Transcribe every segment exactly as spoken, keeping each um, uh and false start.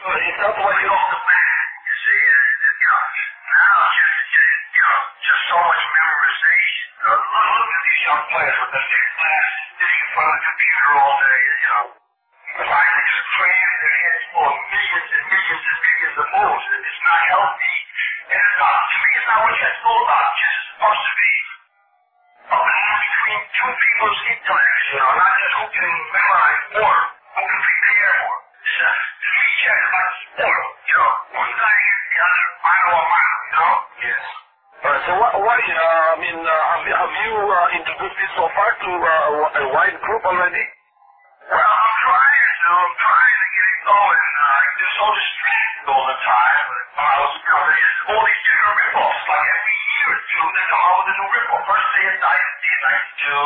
It's not what you off the bat. You see, uh, you know, now just, just, you know, just so much memorization. Uh, look, look at these young players with their thick glasses, sitting in front of the computer all day, you know. Finally just cramming their heads full of millions and millions and millions of moves. It's not healthy. And it's not, to me, it's not what you're told about. Chess is supposed to be a balance between two people's intellects, you know, not just who can memorize more, who can prepare more. It's a three chess about sport, you know. One guy against the other, mano a mano, you know? Yes. Alright, so what, why, uh, I mean, uh, have you, have you uh, introduced this so far to uh, a wide group already? Well, I'm trying to, I'm trying to get it going. Uh, I'm just so distracted all the time. I was covering all these different rip-offs. Like every year or two, they come out with a new rip-off. First they had Dynasty in ninety-two,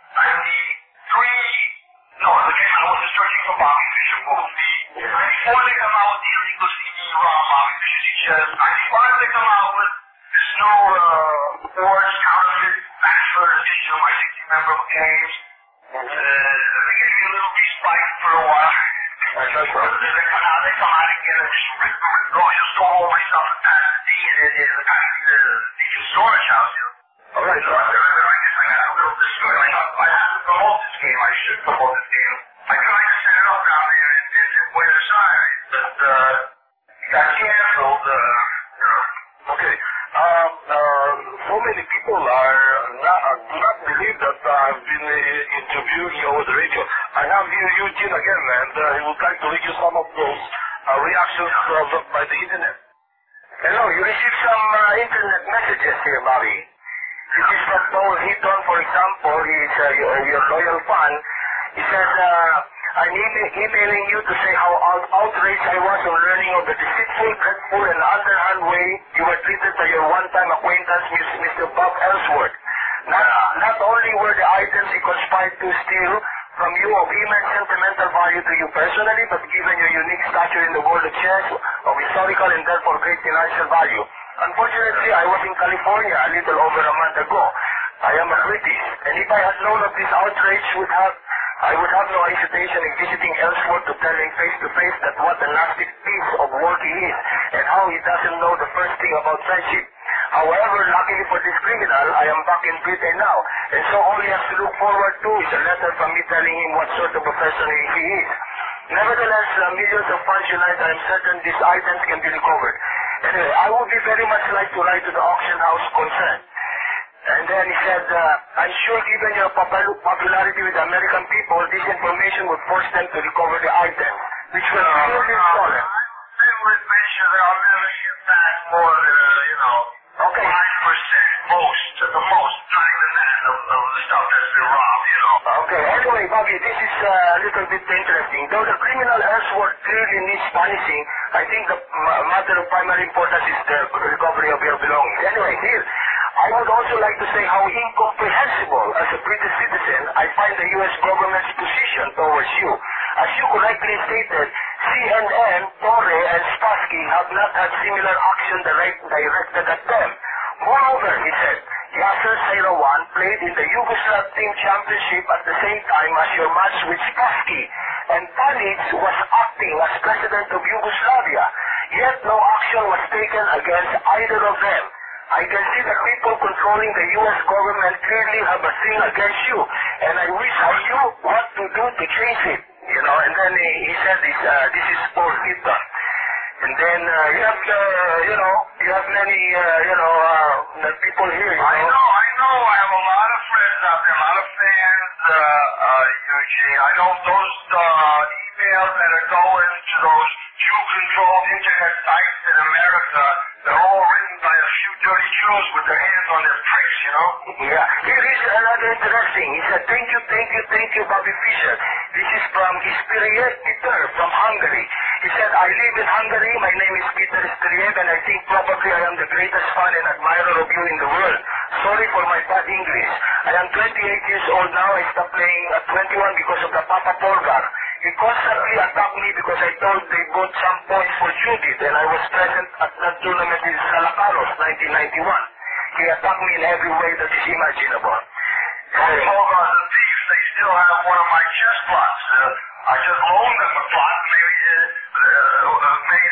ninety-three, no, they came out with the Searching for Bobby Fischer movie. ninety-four they come out with the illegal C D ROM Bobby Fischer teaches. ninety-five they come out with this new, uh, forged counterfeit Bachelor edition of my sixty memorable games. Uh, they gave me a little respite for a while. They come out, they come out again and just rip and rip. Oh, I just stole all my stuff and passed the D and it is the kind of the, the storage house, you know. Alright, So I guess I got a little discouraged. I thought, I have to promote this game. I should promote this game. I tried to set it up down there in, in, in Buenos Aires, but, uh, it got canceled, uh, you know. okay. Um, uh, so many people are not, uh, do not believe that uh, I've been uh, interviewing you over the radio. I have here Eugene again, and uh, he would like to read you some of those uh, reactions uh, by the internet. Hello, you received some uh, internet messages here, Bobby. This is from Paul Heaton, for example. He's uh, your, your loyal fan. He said, uh, I'm e- emailing you to say how out- outraged I was on learning of the deceitful, dreadful, and underhand way you were treated by your one-time acquaintance, Mister Bob Ellsworth. Not, not only were the items he conspired to steal from you of immense sentimental value to you personally, but given your unique stature in the world of chess, of historical and therefore great financial value. Unfortunately, I was in California a little over a month ago. I am a British, and if I had known of this outrage, would have I would have no hesitation in visiting Ellsworth to tell him face to face that what a nasty piece of work he is, and how he doesn't know the first thing about friendship. However, luckily for this criminal, I am back in Britain now, and so all he has to look forward to is a letter from me telling him what sort of a person he is. Nevertheless, uh, millions of funds unite. I am certain these items can be recovered. Anyway, I would be very much like to write to the auction house concerned. And then he said, uh, I'm sure given your popul- popularity with the American people, this information would force them to recover the items, which were clearly stolen. I would make sure that I'll never get back more than, uh, you know, Okay. five percent most, to the most, not even that, of, of the stuff that's been robbed, you know. Okay, anyway, Bobby, this is uh, a little bit interesting. Though the criminal Ellsworth clearly needs punishing, I think the m- matter of primary importance is the recovery of your belongings. Anyway, here, I would also like to say how incomprehensible, as a British citizen, I find the U S government's position towards you. As you correctly stated, C N N, Torre, and Spassky have not had similar action direct, directed at them. Moreover, he said, Yasser Seirawan played in the Yugoslav Team Championship at the same time as your match with Spassky, and Tadic was acting as president of Yugoslavia, yet no action was taken against either of them. I can see that people controlling the U S government clearly have a thing against you, and I wish I knew what to do to change it. You know, and then he, he said this, uh, this is Paul Heaton. And then uh, you have, uh, you know, you have many, uh, you know, uh, people here. You I know? know, I know. I have a lot of friends out there, a lot of fans, uh, uh, Eugene. I know those uh, emails that are going to those Jew-controlled internet sites in America, they're all written by a few dirty Jews with their hands on their pricks, you know? Yeah. Here is another interesting. He said, thank you, thank you, thank you, Bobby Fischer. This is from Ispiriet Peter from Hungary. He said, I live in Hungary. My name is Peter Ispiriet, and I think probably I am the greatest fan and admirer of you in the world. Sorry for my bad English. I am twenty-eight years old now. I stopped playing at twenty-one because of the Papa Polgar. He constantly attacked me because I told they got some points for Judith, and I was present at that tournament in Salacaros, nineteen ninety-one. He attacked me in every way that is imaginable. Hey, Polgar and the thieves, they still have one of my chess plots. Uh, I just loaned them a plot. Maybe, uh, uh, maybe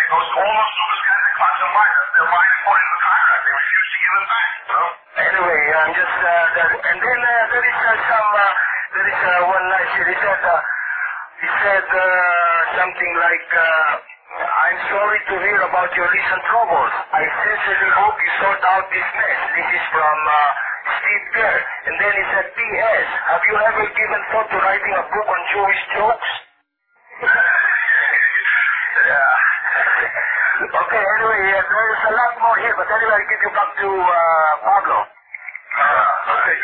those all those super guys that clocked some miners, they're lying according to the contract. They refuse to give it back. You know? Anyway, I'm just, uh, that, and then uh, there is uh, some, uh, there is uh, one nice here. He said, uh, he said uh, something like, uh, I'm sorry to hear about your recent troubles. I sincerely hope you sort out this mess. This is from uh, Steve Kerr. And then he said, P S Have you ever given thought to writing a book on Jewish jokes? Yeah. Okay, anyway, uh, there's a lot more here, but anyway, I'll give you back to uh, Pablo. Uh, okay.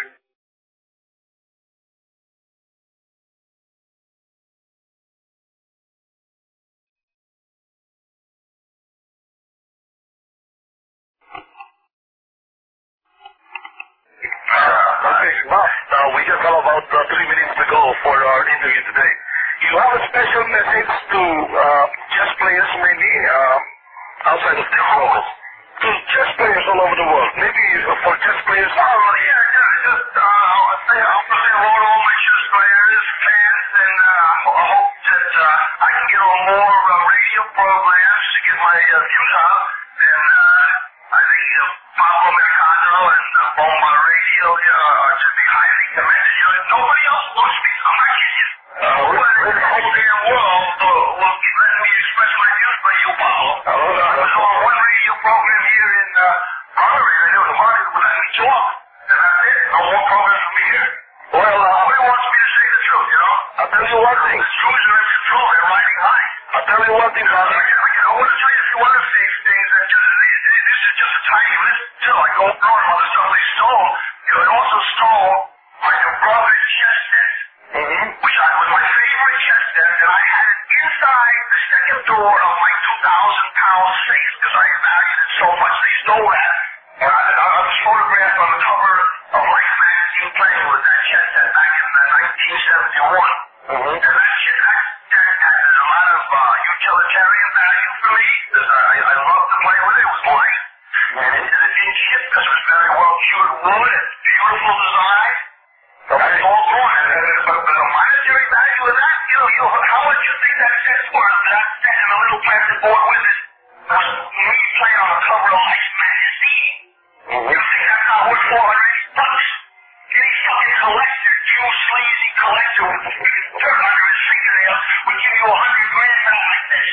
Uh, okay, Bob, uh, we just have about uh, three minutes to go for our interview today. You have a special message to uh, chess players, maybe uh, outside of the world, to chess players all over the world. Maybe uh, for chess players. Oh, yeah, yeah. Just, uh, I'll say, I'll say hello to all my chess players, fans, and uh, I hope that uh, I can get on more uh, radio programs to get my uh, views out. And uh, I think uh, Pablo Mercado and uh, Bomba Radio uh, are to be highly commended. You know, nobody else wants me. I'm not kidding you. Uh, Nobody in the whole damn world uh, will let me express my views by you, Pablo. Uh, I was on one radio program here in uh, Hungary. I knew the party would let me talk. And that's it. No more programs from here. Well, uh, Nobody wants me to say the truth, you know? I'll tell you one thing. The Jews are in control. They're riding high. I'll tell you one thing, Bob. I, I, I want to tell you a few other things, things that just, this is just a tiny list, too. I go on about the stuff they stole. You know, they also stole my brother's chess set, Mm-hmm. which I, was my favorite chess set, and I had it inside the second drawer of my two thousand pound safe, because I valued it so much. They stole that, and I, I, I was photographed on the cover of Life magazine playing with that chess set back in uh, nineteen seventy-one. Mm-hmm. And that shit, that, that, that has a lot of uh, utilitarian value for me, because I, I loved to play with it. It was light, and it, and it didn't chip because it was very well cured wood and beautiful design. Okay. That's all gone. And, and, but, but the monetary value of that, you know, you know, how much you think that set's worth? That set and a little plastic board with it was me playing on the cover of Life magazine. Mm-hmm. You think that's not worth four hundred eighty bucks? Any fucking collector, Jew sleazy collector with dirt under his fingernails would give you a hundred grand for like this.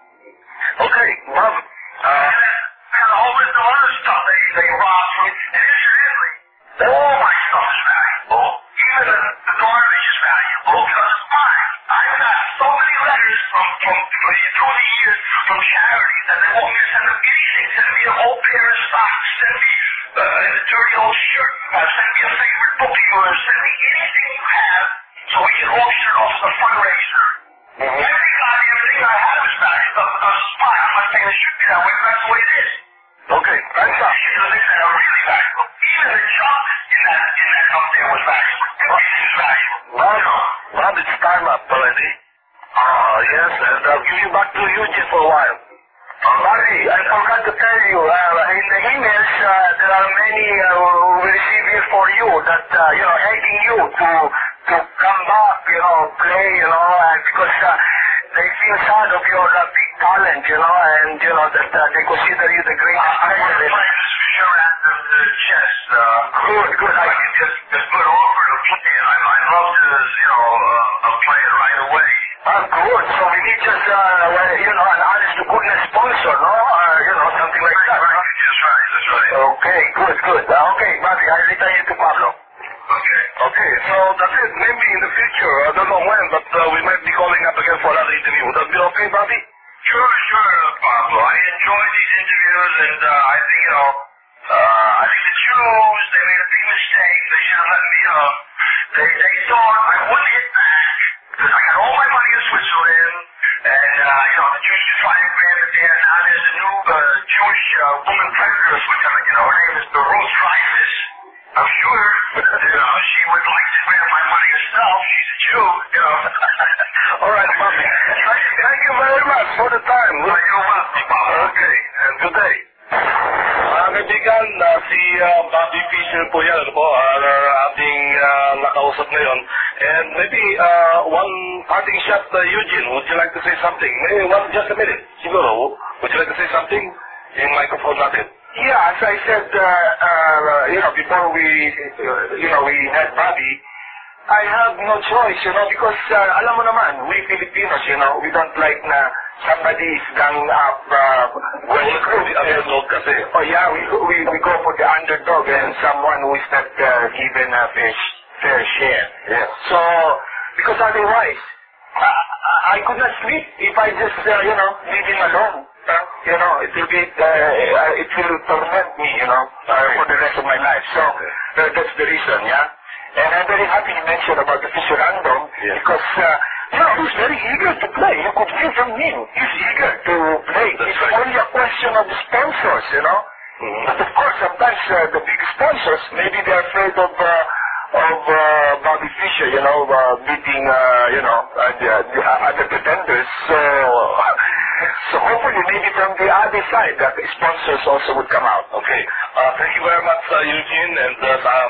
Okay, Bob. Uh, and a whole list of other stuff they, they robbed from me. And incidentally, all my stuff is valuable. Even the, the garbage is valuable because it's mine. I've got so many letters from, from, from through the years from charities that they want me to send them anything. Send me an old pair of socks. Send me uh, a dirty old shirt. Uh, send me a favorite book of yours. Send me anything you have so we can auction it off as a fundraiser. Mm-hmm. Every goddamn thing I have is valuable because it's mine. I'm not saying it should be that way, but that's the way it is. Okay, thanks, Bob. You know, things that are really valuable. Even the junk in that in that up there was valuable. Everything is valuable. Bob, Bob, it's time up already. Uh, yes, and I'll give you back to Eugene for a while. Uh, Marty, I forgot to tell you, uh, in the emails, uh, there are many uh, we receive here for you that, uh, you know, egging you to to come back, you know, play, you know, and because uh, they feel sad of your uh, big talent, you know, and, you know, that uh, they consider you the greatest I want to player. play this sure at the, the chess. Uh, Good, good. I can just, just put offer to play it. I, I love to, you know, uh, uh, play it right away. Uh, good. So we need just, uh, well, you know, an honest to goodness sponsor, no? Uh, you know, something like that, Right, no? that's right, that's right. Okay, good, good. Uh, okay, Marty, I'll return you to Pablo. Okay. Okay, so that's it. Maybe in the future, I don't know when, but uh, we might be calling up again for another interview. Would that be okay, Bobby? Sure, sure, Pablo. I enjoy these interviews, and uh, I think, you know, uh, I think the Jews, they made a big mistake. They should have let me, you know, they, they thought I wouldn't hit back, because I got all my money in Switzerland, and, uh, you know, the Jews just five grand a day, and now there's a new uh, Jewish uh, woman president of Switzerland, you know, her name is the Ruth Reifus. I'm sure, you know, she would like to spend my money herself. She's a Jew, you know. All right, Bobby. Thank, thank you very much for the time. Well, you're welcome, Pablo. Okay, and good day. Mga kaibigan, uh, si uh, Bobby Fischer po yan, ano po, uh, ating uh, nakausap ngayon. And maybe uh, one parting shot, uh, Eugene, would you like to say something? Maybe one, just a minute. Siguro, would you like to say something? In microphone natin. Yeah, as I said, uh, uh, you know, before we, uh, you know, we had Bobby, I have no choice, you know, because, uh, alam mo naman, we Filipinos, you know, we don't like na somebody is ganging up, uh, Well, the underdog kasi. oh yeah, we, we, we go for the underdog and someone who is not uh, given a fair, fair share. Yes. So, because otherwise, uh, I could not sleep if I just, uh, you know, leave him alone. Uh, you know, it will be, uh, it will torment me, you know, uh, for the rest of my life. So, uh, that's the reason, yeah? And I'm very happy you mentioned about the Fisher Random, Yes. because, uh, you know, he's very eager to play. You could hear from him. He's eager to play. That's It's right. only a question of the sponsors, you know? Mhm. But of course, sometimes uh, the big sponsors, maybe they're afraid of, uh, of uh, Bobby Fischer, you know, uh, beating, uh, you know, uh, the, the other pretenders. So, so hopefully maybe from the other side that the sponsors also would come out. Okay. Uh, thank you very much, uh, Eugene. And uh,